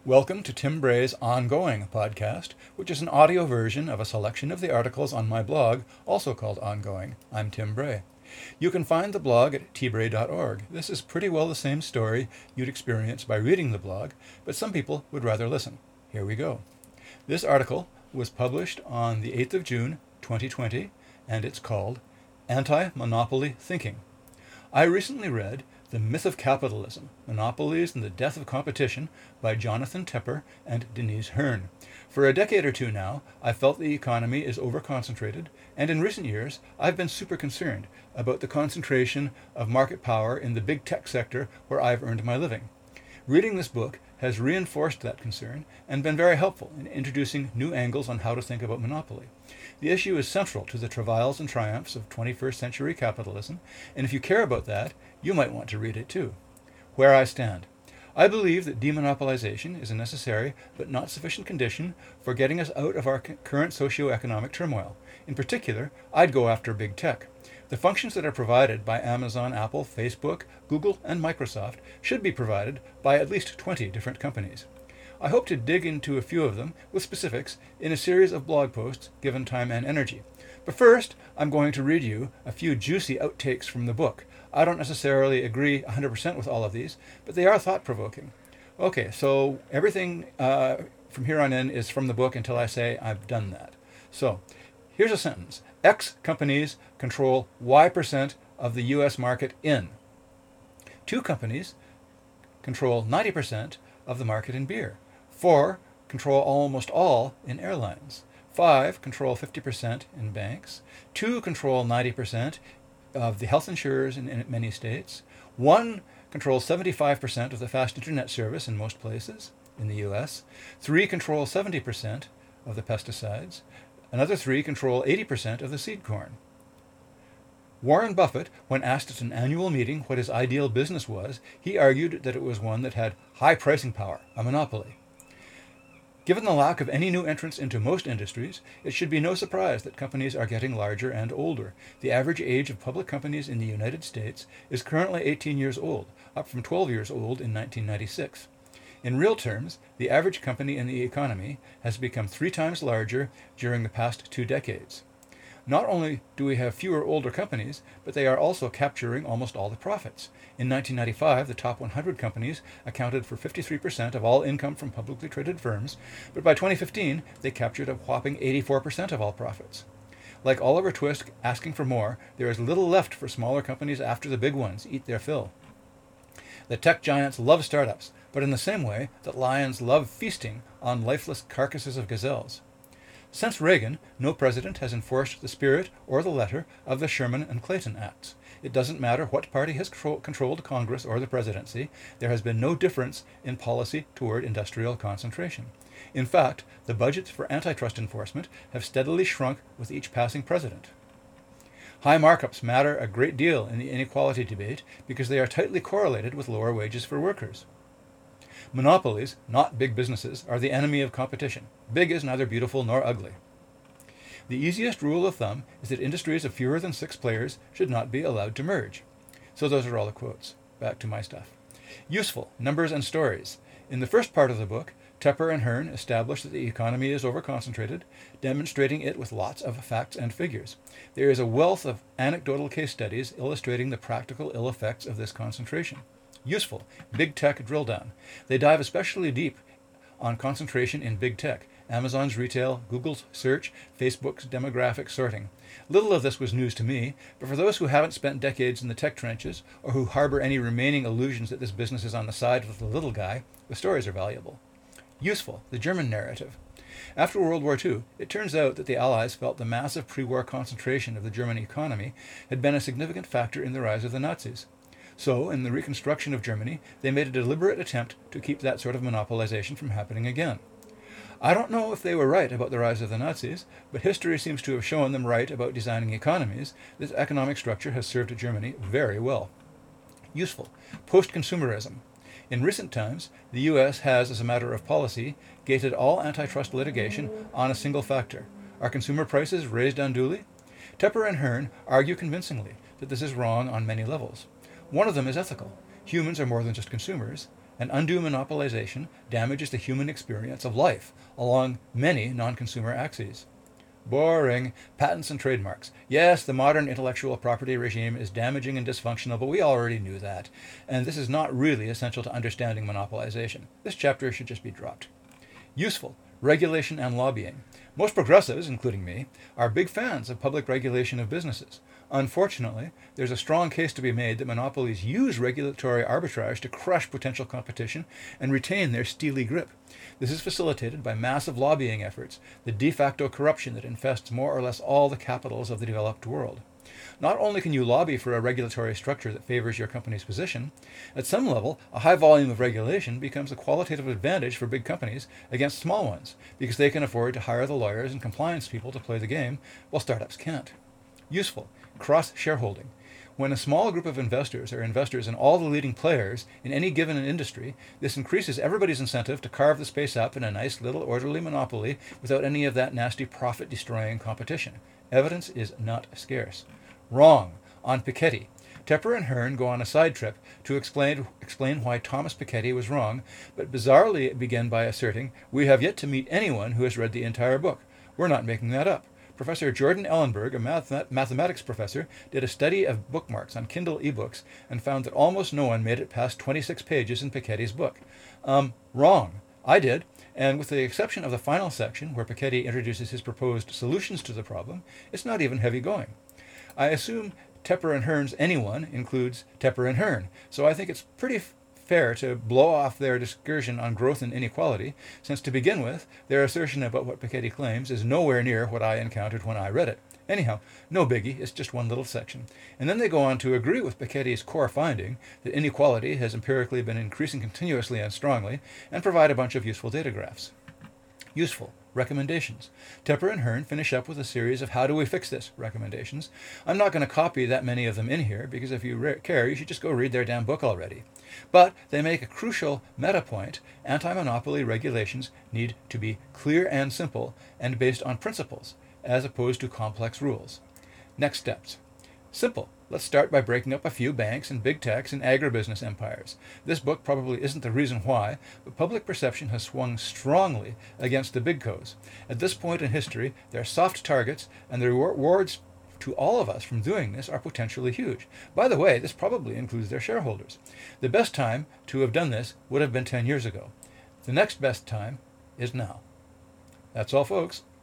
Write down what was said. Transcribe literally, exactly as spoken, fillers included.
Welcome to Tim Bray's Ongoing podcast, which is an audio version of a selection of the articles on my blog, also called Ongoing. I'm Tim Bray. You can find the blog at t bray dot org. This is pretty well the same story you'd experience by reading the blog, but some people would rather listen. Here we go. This article was published on the eighth of June, twenty twenty, and it's called Anti-Monopoly Thinking. I recently read The Myth of Capitalism, Monopolies and the Death of Competition by Jonathan Tepper and Denise Hearn. For a decade or two now, I've felt the economy is overconcentrated, and in recent years, I've been super concerned about the concentration of market power in the big tech sector where I've earned my living. Reading this book has reinforced that concern and been very helpful in introducing new angles on how to think about monopoly. The issue is central to the travails and triumphs of twenty-first century capitalism, and if you care about that, you might want to read it too. Where I stand. I believe that demonopolization is a necessary but not sufficient condition for getting us out of our current socio-economic turmoil. In particular, I'd go after big tech. The functions that are provided by Amazon, Apple, Facebook, Google, and Microsoft should be provided by at least twenty different companies. I hope to dig into a few of them with specifics in a series of blog posts given time and energy. But first, I'm going to read you a few juicy outtakes from the book. I don't necessarily agree one hundred percent with all of these, but they are thought-provoking. Okay, so everything uh, from here on in is from the book until I say I've done that. So, here's a sentence. X companies control Y percent of the U S market in. Two companies control ninety percent of the market in beer. Four control almost all in airlines. Five control fifty percent in banks. Two control ninety percent of the health insurers in, in many states. One controls seventy-five percent of the fast internet service in most places in the U S. Three control seventy percent of the pesticides. Another three control eighty percent of the seed corn. Warren Buffett, when asked at an annual meeting what his ideal business was, he argued that it was one that had high pricing power, a monopoly. Given the lack of any new entrants into most industries, it should be no surprise that companies are getting larger and older. The average age of public companies in the United States is currently eighteen years old, up from twelve years old in nineteen ninety-six. In real terms, the average company in the economy has become three times larger during the past two decades. Not only do we have fewer older companies, but they are also capturing almost all the profits. In nineteen ninety-five, the top one hundred companies accounted for fifty-three percent of all income from publicly traded firms, but by twenty fifteen, they captured a whopping eighty-four percent of all profits. Like Oliver Twist asking for more, there is little left for smaller companies after the big ones eat their fill. The tech giants love startups, but in the same way that lions love feasting on lifeless carcasses of gazelles. Since Reagan, no president has enforced the spirit or the letter of the Sherman and Clayton Acts. It doesn't matter what party has control- controlled Congress or the presidency, there has been no difference in policy toward industrial concentration. In fact, the budgets for antitrust enforcement have steadily shrunk with each passing president. High markups matter a great deal in the inequality debate because they are tightly correlated with lower wages for workers. Monopolies, not big businesses, are the enemy of competition. Big is neither beautiful nor ugly. The easiest rule of thumb is that industries of fewer than six players should not be allowed to merge. So those are all the quotes. Back to my stuff. Useful, numbers and stories. In the first part of the book, Tepper and Hearn establish that the economy is overconcentrated, demonstrating it with lots of facts and figures. There is a wealth of anecdotal case studies illustrating the practical ill effects of this concentration. Useful, big tech drill down. They dive especially deep on concentration in big tech, Amazon's retail, Google's search, Facebook's demographic sorting. Little of this was news to me, but for those who haven't spent decades in the tech trenches, or who harbor any remaining illusions that this business is on the side of the little guy, the stories are valuable. Useful, the German narrative. After World War Two, it turns out that the Allies felt the massive pre-war concentration of the German economy had been a significant factor in the rise of the Nazis. So, in the reconstruction of Germany, they made a deliberate attempt to keep that sort of monopolization from happening again. I don't know if they were right about the rise of the Nazis, but history seems to have shown them right about designing economies. This economic structure has served Germany very well. Useful. Post-consumerism. In recent times, the U S has, as a matter of policy, gated all antitrust litigation on a single factor. Are consumer prices raised unduly? Tepper and Hearn argue convincingly that this is wrong on many levels. One of them is ethical. Humans are more than just consumers. and undue monopolization damages the human experience of life along many non-consumer axes. Boring. Patents and trademarks. Yes, the modern intellectual property regime is damaging and dysfunctional, but we already knew that. And this is not really essential to understanding monopolization. This chapter should just be dropped. Useful. Regulation and lobbying. Most progressives, including me, are big fans of public regulation of businesses. Unfortunately, there's a strong case to be made that monopolies use regulatory arbitrage to crush potential competition and retain their steely grip. This is facilitated by massive lobbying efforts, the de facto corruption that infests more or less all the capitals of the developed world. Not only can you lobby for a regulatory structure that favors your company's position, at some level, a high volume of regulation becomes a qualitative advantage for big companies against small ones, because they can afford to hire the lawyers and compliance people to play the game, while startups can't. Useful. Cross-shareholding. When a small group of investors are investors in all the leading players in any given industry, this increases everybody's incentive to carve the space up in a nice little orderly monopoly without any of that nasty profit-destroying competition. Evidence is not scarce. Wrong. On Piketty. Tepper and Hearn go on a side trip to explain, explain why Thomas Piketty was wrong, but bizarrely begin by asserting, "We have yet to meet anyone who has read the entire book. We're not making that up." Professor Jordan Ellenberg, a math- mathematics professor, did a study of bookmarks on Kindle ebooks and found that almost no one made it past twenty-six pages in Piketty's book. Um, wrong. I did, and with the exception of the final section where Piketty introduces his proposed solutions to the problem, it's not even heavy going. I assume Tepper and Hearn's anyone includes Tepper and Hearn, so I think it's pretty f- fair to blow off their discussion on growth and inequality, since to begin with, their assertion about what Piketty claims is nowhere near what I encountered when I read it. Anyhow, no biggie, it's just one little section. And then they go on to agree with Piketty's core finding that inequality has empirically been increasing continuously and strongly, and provide a bunch of useful data graphs. Useful. Recommendations. Tepper and Hearn finish up with a series of how do we fix this recommendations. I'm not going to copy that many of them in here, because if you re- care, you should just go read their damn book already. But they make a crucial meta point. Anti-monopoly regulations need to be clear and simple, and based on principles, as opposed to complex rules. Next steps. Simple. Let's start by breaking up a few banks and big techs and agribusiness empires. This book probably isn't the reason why, but public perception has swung strongly against the big co's. At this point in history, they're soft targets, and the rewards to all of us from doing this are potentially huge. By the way, this probably includes their shareholders. The best time to have done this would have been ten years ago. The next best time is now. That's all, folks.